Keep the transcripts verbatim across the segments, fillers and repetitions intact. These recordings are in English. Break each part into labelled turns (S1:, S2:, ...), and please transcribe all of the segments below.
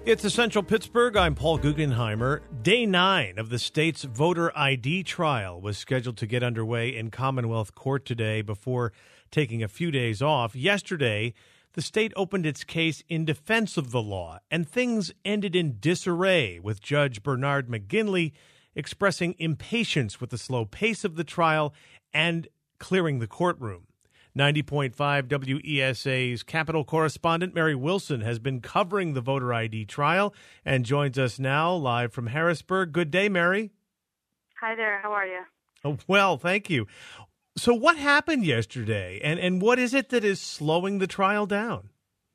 S1: It's Essential Pittsburgh. I'm Paul Guggenheimer. Day nine of the state's voter I D trial was scheduled to get underway in Commonwealth Court today before taking a few days off. Yesterday, the state opened its case in defense of the law, and things ended in disarray, with Judge Bernard McGinley expressing impatience with the slow pace of the trial and clearing the courtroom. ninety point five W E S A's Capitol correspondent Mary Wilson has been covering the voter I D trial and joins us now live from Harrisburg. Good day, Mary.
S2: Hi there. How are you?
S1: Oh, well, thank you. So what happened yesterday, and, and what is it that is slowing the trial down?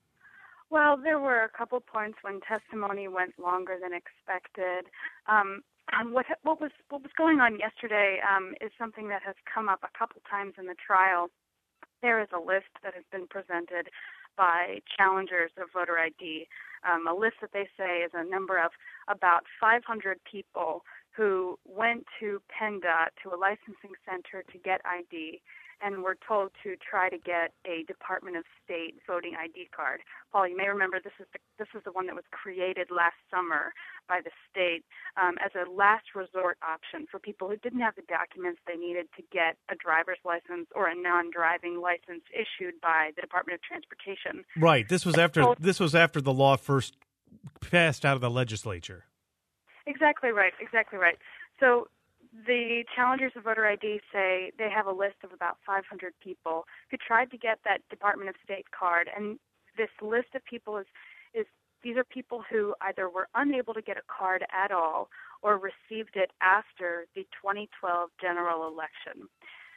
S2: Well, there were a couple points when testimony went longer than expected. Um, and what what was what was going on yesterday um, is something that has come up a couple times in the trial. There is a list that has been presented by challengers of voter I D, um, a list that they say is a number of about five hundred people who went to PennDOT, to a licensing center, to get I D, and were told to try to get a Department of State voting I D card. Paul, you may remember this is the, this is the one that was created last summer by the state um, as a last resort option for people who didn't have the documents they needed to get a driver's license or a non-driving license issued by the Department of Transportation.
S1: Right. This was after this was after the law first passed out of the legislature.
S2: Exactly right. Exactly right. So the challengers of voter I D say they have a list of about five hundred people who tried to get that Department of State card, and this list of people is, is these are people who either were unable to get a card at all or received it after the twenty twelve general election.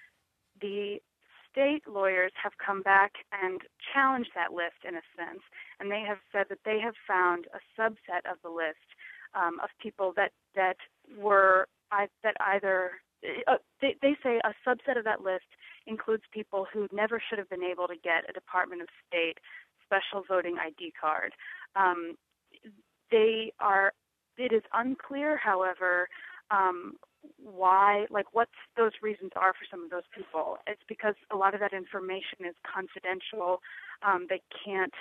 S2: The state lawyers have come back and challenged that list in a sense, and they have said that they have found a subset of the list um, of people that, that were I, that either uh, they, they say a subset of that list includes people who never should have been able to get a Department of State special voting I D card. Um, they are. It is unclear, however, um, why, like, what those reasons are for some of those people. It's because a lot of that information is confidential. Um, they can't.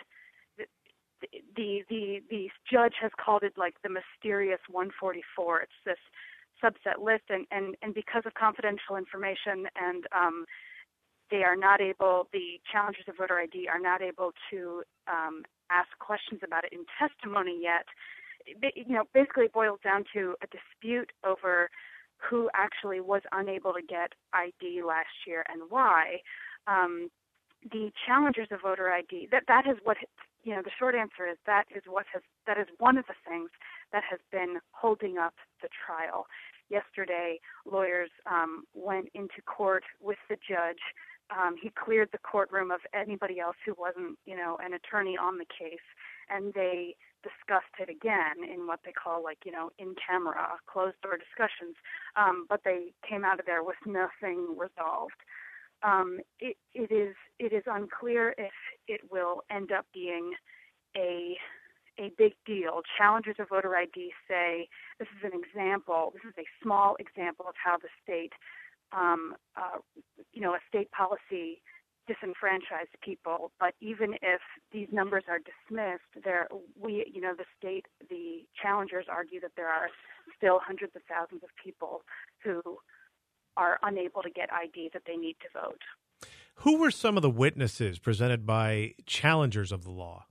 S2: The the the judge has called it like the mysterious one forty-four. It's this subset list, and, and, and because of confidential information and um, they are not able, the challengers of voter I D are not able to um, ask questions about it in testimony yet. It, you know, basically it boils down to a dispute over who actually was unable to get I D last year and why. Um, the challengers of voter I D, that, that is what, you know, the short answer is that is what has, that is one of the things that has been holding up the trial. Yesterday, lawyers um, went into court with the judge. Um, he cleared the courtroom of anybody else who wasn't, you know, an attorney on the case, and they discussed it again in what they call, like, you know, in-camera, closed-door discussions. Um, but they came out of there with nothing resolved. Um, it, it is it is unclear if it will end up being a a big deal. Challengers of voter I D say this is an example, this is a small example of how the state, um, uh, you know, a state policy disenfranchised people. But even if these numbers are dismissed, there, we, you know, the state, the challengers argue that there are still hundreds of thousands of people who are unable to get I D that they need to vote.
S1: Who were some of the witnesses presented by challengers of the law?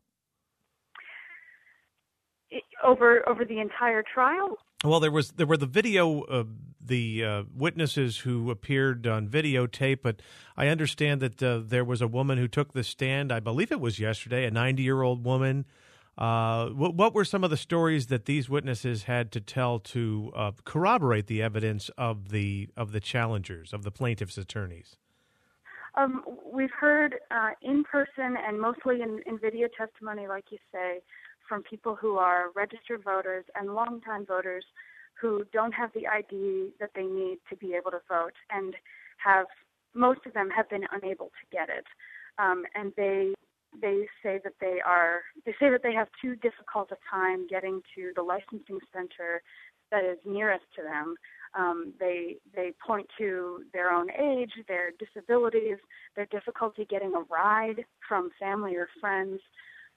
S2: Over over the entire trial?
S1: Well, there was there were the video, uh, the uh, witnesses who appeared on videotape, but I understand that uh, there was a woman who took the stand. I believe it was yesterday, a ninety-year-old woman. Uh, what, what were some of the stories that these witnesses had to tell to uh, corroborate the evidence of the of the challengers, of the plaintiffs' attorneys?
S2: Um, we've heard uh, in person and mostly in, in video testimony, like you say, from people who are registered voters and longtime voters who don't have the I D that they need to be able to vote, and have most of them have been unable to get it. Um, and they they say that they are they say that they have too difficult a time getting to the licensing center that is nearest to them. Um, they they point to their own age, their disabilities, their difficulty getting a ride from family or friends.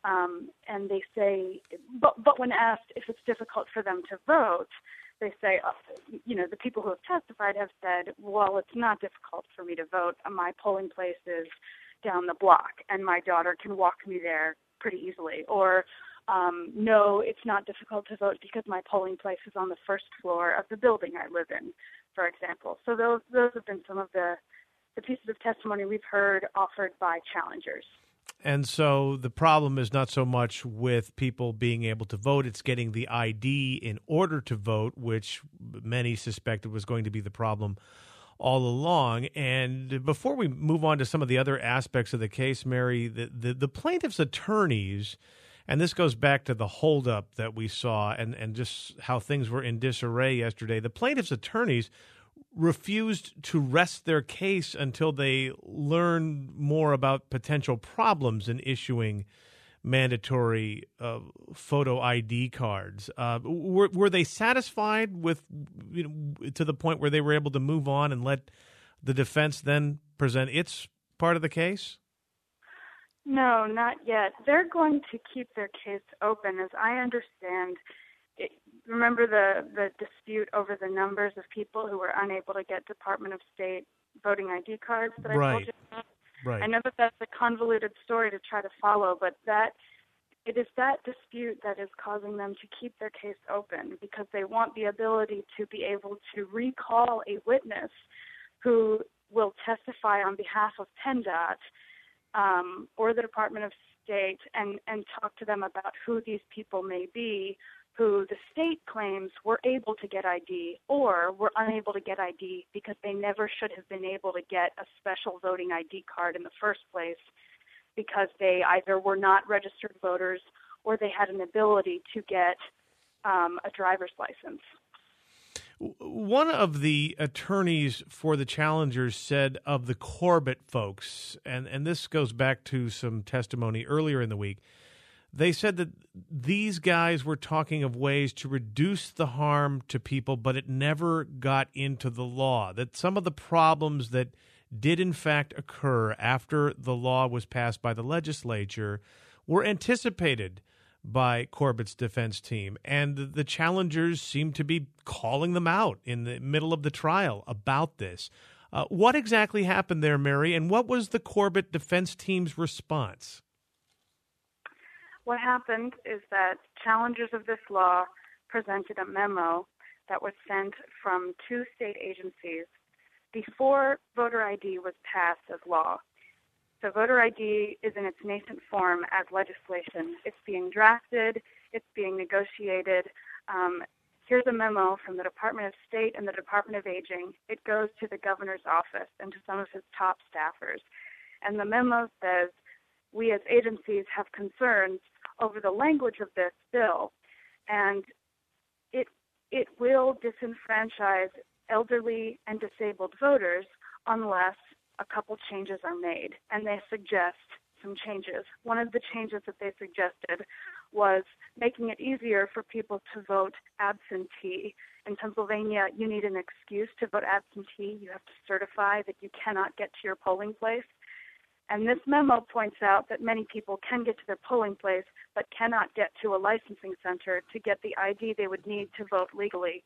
S2: Um, and they say, but, but when asked if it's difficult for them to vote, they say, uh, you know, the people who have testified have said, well, it's not difficult for me to vote. My polling place is down the block, and my daughter can walk me there pretty easily. Or, um, no, it's not difficult to vote because my polling place is on the first floor of the building I live in, for example. So those those have been some of the, the pieces of testimony we've heard offered by challengers.
S1: And so the problem is not so much with people being able to vote, it's getting the I D in order to vote, which many suspected was going to be the problem all along. And before we move on to some of the other aspects of the case, Mary, the, the, the plaintiff's attorneys, and this goes back to the holdup that we saw and, and just how things were in disarray yesterday, the plaintiff's attorneys refused to rest their case until they learned more about potential problems in issuing mandatory uh, photo I D cards. Uh, were, were they satisfied with, you know, to the point where they were able to move on and let the defense then present its part of the case?
S2: No, not yet. They're going to keep their case open, as I understand. It, remember the, the dispute over the numbers of people who were unable to get Department of State voting I D cards that I
S1: right.
S2: told you about?
S1: Right.
S2: I know that that's a convoluted story to try to follow, but that it is that dispute that is causing them to keep their case open, because they want the ability to be able to recall a witness who will testify on behalf of PennDOT um, or the Department of State and, and talk to them about who these people may be, who the state claims were able to get I D or were unable to get I D because they never should have been able to get a special voting I D card in the first place, because they either were not registered voters or they had an ability to get um, a driver's license.
S1: One of the attorneys for the challengers said of the Corbett folks, and, and this goes back to some testimony earlier in the week, they said that these guys were talking of ways to reduce the harm to people, but it never got into the law. That some of the problems that did in fact occur after the law was passed by the legislature were anticipated by Corbett's defense team. And the challengers seem to be calling them out in the middle of the trial about this. Uh, what exactly happened there, Mary, and what was the Corbett defense team's response?
S2: What happened is that challengers of this law presented a memo that was sent from two state agencies before voter I D was passed as law. So voter I D is in its nascent form as legislation. It's being drafted. It's being negotiated. Um, here's a memo from the Department of State and the Department of Aging. It goes to the governor's office and to some of his top staffers. And the memo says, we as agencies have concerns over the language of this bill, and it it will disenfranchise elderly and disabled voters unless a couple changes are made. And they suggest some changes. One of the changes that they suggested was making it easier for people to vote absentee. In Pennsylvania, you need an excuse to vote absentee. You have to certify that you cannot get to your polling place. And this memo points out that many people can get to their polling place but cannot get to a licensing center to get the I D they would need to vote legally.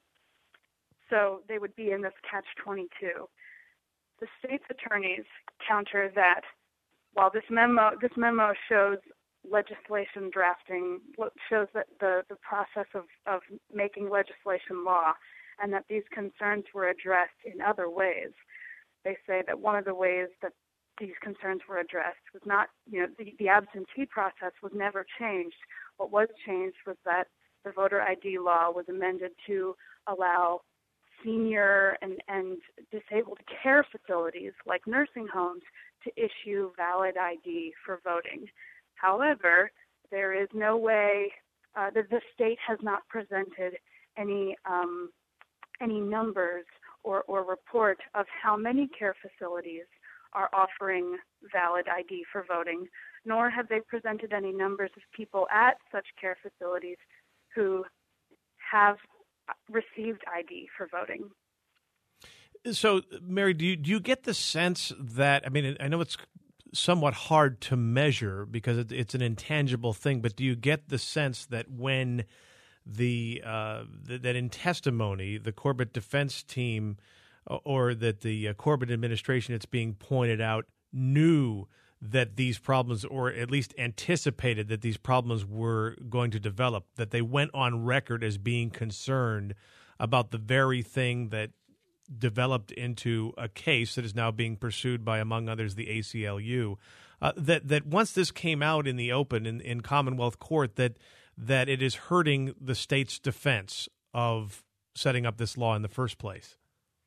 S2: So they would be in this catch twenty-two. The state's attorneys counter that while this memo this memo shows legislation drafting, shows that the, the process of, of making legislation law, and that these concerns were addressed in other ways. They say that one of the ways that these concerns were addressed was not, you know, the, the absentee process was never changed. What was changed was that the voter I D law was amended to allow senior and, and disabled care facilities like nursing homes to issue valid I D for voting. However, there is no way uh, that the state has not presented any um, any numbers or, or report of how many care facilities are offering valid I D for voting, nor have they presented any numbers of people at such care facilities who have received I D for voting.
S1: So, Mary, do you, do you get the sense that, I mean, I know it's somewhat hard to measure because it, it's an intangible thing. But do you get the sense that when the uh, th- that in testimony, the Corbett defense team or that the uh, Corbett administration, it's being pointed out, knew that these problems, or at least anticipated that these problems were going to develop, that they went on record as being concerned about the very thing that developed into a case that is now being pursued by, among others, the A C L U, uh, that that once this came out in the open in, in Commonwealth Court, that that it is hurting the state's defense of setting up this law in the first place?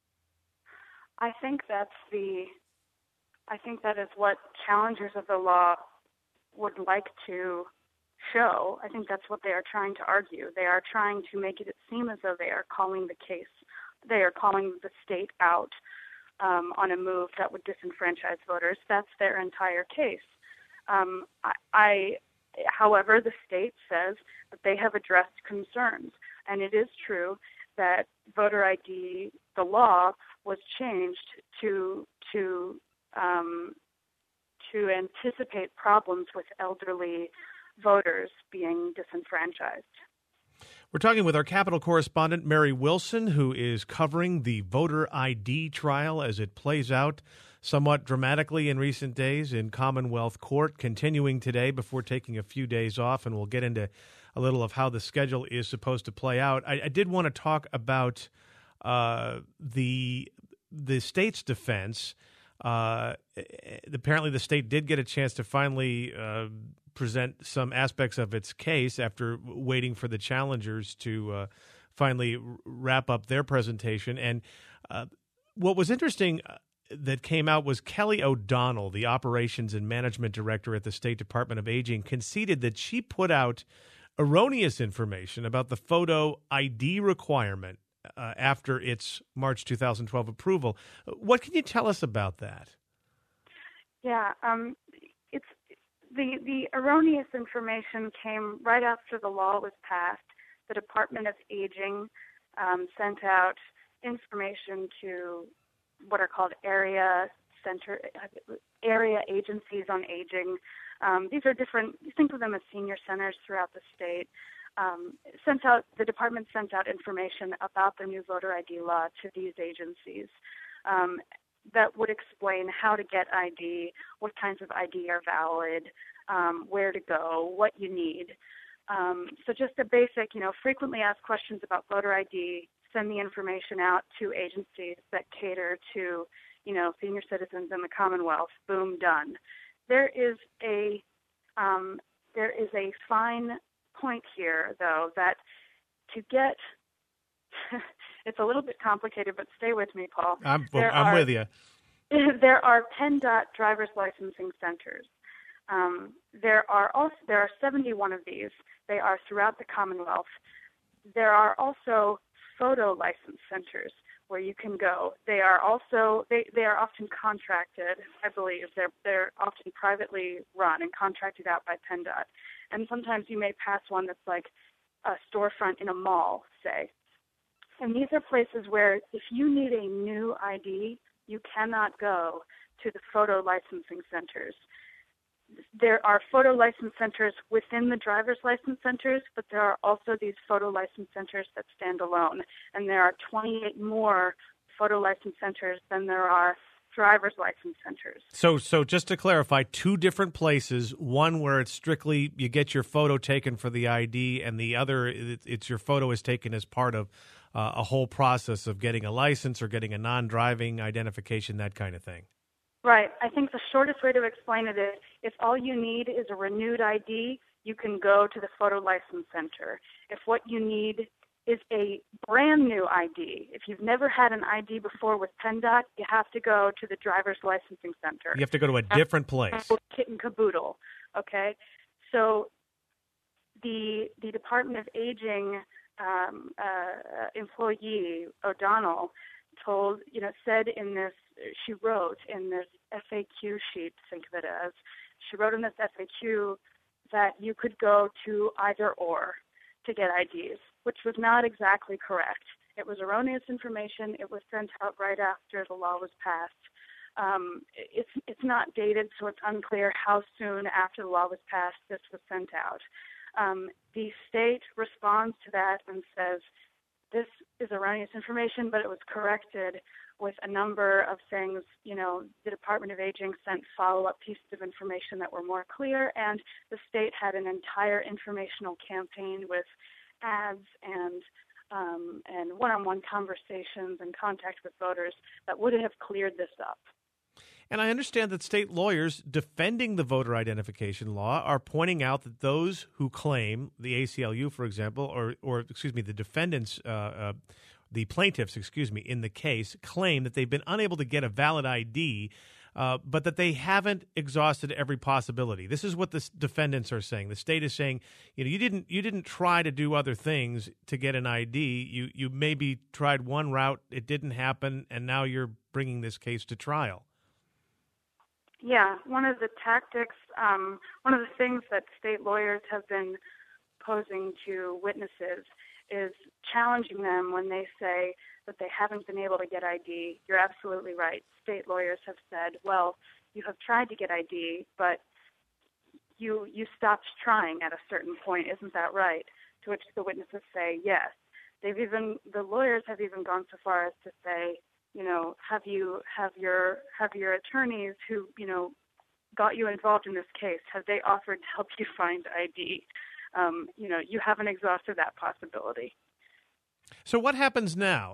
S2: I think that's the, I think that is what challengers of the law would like to show. I think that's what they are trying to argue. They are trying to make it seem as though they are calling the case, they are calling the state out um, on a move that would disenfranchise voters. That's their entire case. Um, I, I, however, the state says that they have addressed concerns, and it is true that voter I D, the law, was changed to to um, to anticipate problems with elderly voters being disenfranchised.
S1: We're talking with our Capitol correspondent, Mary Wilson, who is covering the voter I D trial as it plays out somewhat dramatically in recent days in Commonwealth Court, continuing today before taking a few days off, and we'll get into a little of how the schedule is supposed to play out. I, I did want to talk about uh, the the state's defense. Uh, apparently, the state did get a chance to finally uh, present some aspects of its case after waiting for the challengers to uh, finally wrap up their presentation. And uh, what was interesting that came out was Kelly O'Donnell, the operations and management director at the State Department of Aging, conceded that she put out erroneous information about the photo I D requirement uh, after its March two thousand twelve approval. What can you tell us about that?
S2: Yeah, um, it's the the erroneous information came right after the law was passed. The Department of Aging um, sent out information to what are called area center area agencies on aging. Um, these are different. You think of them as senior centers throughout the state. Um, sent out the department sent out information about the new voter I D law to these agencies um, that would explain how to get I D, what kinds of I D are valid, um, where to go, what you need. Um, so just a basic, you know, frequently asked questions about voter I D. Send the information out to agencies that cater to, you know, senior citizens in the Commonwealth. Boom, done. There is a um, there is a fine point here, though, that to get it's a little bit complicated, but stay with me, Paul.
S1: I'm there I'm are, with you.
S2: There are PennDOT driver's licensing centers. Um, there are also there are seventy-one of these. They are throughout the Commonwealth. There are also photo license centers where you can go. They are also they, they are often contracted, I believe. They're they're often privately run and contracted out by PennDOT. And sometimes you may pass one that's like a storefront in a mall, say. And these are places where if you need a new I D, you cannot go to the photo licensing centers. There are photo license centers within the driver's license centers, but there are also these photo license centers that stand alone. And there are twenty-eight more photo license centers than there are driver's license centers.
S1: So so just to clarify, two different places, one where it's strictly you get your photo taken for the I D, and the other it's your photo is taken as part of uh, a whole process of getting a license or getting a non-driving identification, that kind of thing.
S2: Right. I think the shortest way to explain it is if all you need is a renewed I D, you can go to the photo license center. If what you need is a brand new I D, if you've never had an I D before with PennDOT, you have to go to the driver's licensing center.
S1: You have to go to a different place.
S2: Kit and caboodle. Okay. So the the Department of Aging um, uh, employee, O'Donnell, told, you know, said in this, she wrote in this F A Q sheet, think of it as, she wrote in this F A Q that you could go to either or to get I Ds, which was not exactly correct. It was erroneous information. It was sent out right after the law was passed. Um, it's it's not dated, so it's unclear how soon after the law was passed this was sent out. Um, the state responds to that and says, this is erroneous information, but it was corrected with a number of things. You know, the Department of Aging sent follow-up pieces of information that were more clear, and the state had an entire informational campaign with ads and um, and one-on-one conversations and contact with voters that would have cleared this up.
S1: And I understand that state lawyers defending the voter identification law are pointing out that those who claim, the A C L U, for example, or, or excuse me, the defendants, uh, uh, the plaintiffs, excuse me, in the case, claim that they've been unable to get a valid I D, uh, but that they haven't exhausted every possibility. This is what the defendants are saying. The state is saying, you know, you didn't you didn't try to do other things to get an I D. You you maybe tried one route, it didn't happen, and now you're bringing this case to trial.
S2: Yeah, one of the tactics, um, one of the things that state lawyers have been posing to witnesses is challenging them when they say that they haven't been able to get I D. You're absolutely right. State lawyers have said, well, you have tried to get I D, but you you stopped trying at a certain point. Isn't that right? To which the witnesses say, yes. They've even the lawyers have even gone so far as to say, you know, have you have your have your attorneys who, you know, got you involved in this case, have they offered to help you find I D? Um, you know, you haven't exhausted that possibility.
S1: So what happens now?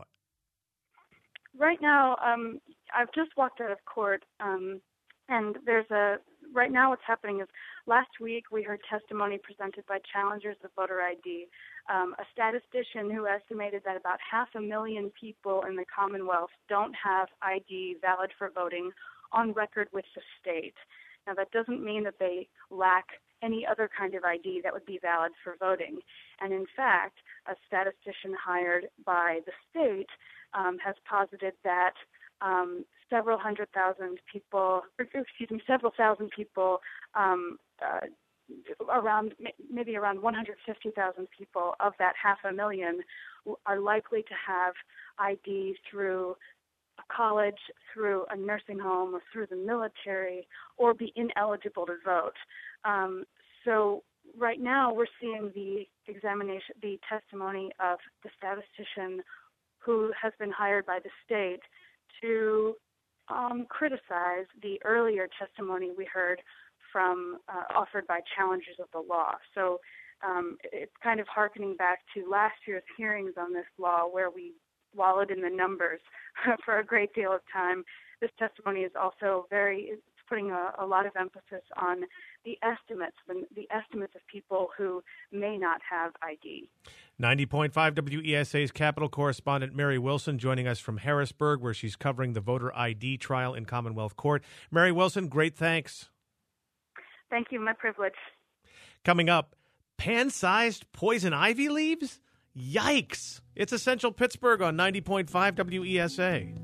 S2: Right now, um, I've just walked out of court, um, and there's a right now what's happening is last week we heard testimony presented by challengers of voter I D. Um, a statistician who estimated that about half a million people in the Commonwealth don't have I D valid for voting on record with the state. Now, that doesn't mean that they lack any other kind of I D that would be valid for voting. And in fact, a statistician hired by the state um, has posited that um, several hundred thousand people, excuse me, several thousand people um, uh, around maybe around one hundred fifty thousand people of that half a million are likely to have I D through a college, through a nursing home, or through the military, or be ineligible to vote. Um, so right now we're seeing the examination, the testimony of the statistician who has been hired by the state to um, criticize the earlier testimony we heard from uh, offered by challengers of the law. So um, it's kind of hearkening back to last year's hearings on this law where we wallowed in the numbers for a great deal of time. This testimony is also very, it's putting a, a lot of emphasis on the estimates, the, the estimates of people who may not have I D.
S1: ninety point five W E S A's Capitol correspondent Mary Wilson joining us from Harrisburg, where she's covering the voter I D trial in Commonwealth Court. Mary Wilson, great thanks.
S2: Thank you. My privilege.
S1: Coming up, pan-sized poison ivy leaves? Yikes! It's Essential Pittsburgh on ninety point five W E S A.